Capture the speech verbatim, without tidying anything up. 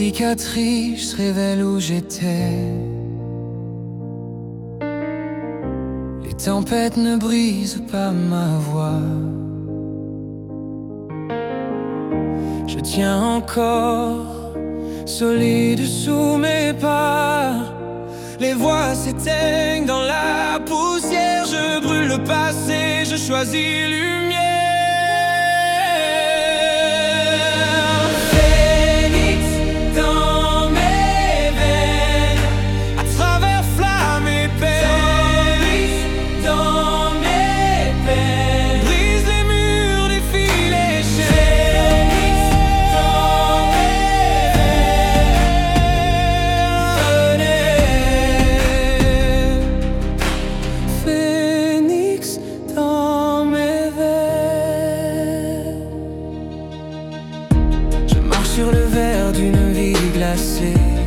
cicatrices révèlent où j'étais. Les tempêtes ne brisent pas ma voix. Je tiens encore solide sous mes pas. Les voix s'éteignent dans la poussière. Je brûle le passé, je choisis lumière. Phénix dans mes veines, à travers flammes et peines. Dans mes peines, brise les murs, défie les chaînes. Dans mes veines, Phénix dans mes veines. Je marche sur le verre d'une vie glacée.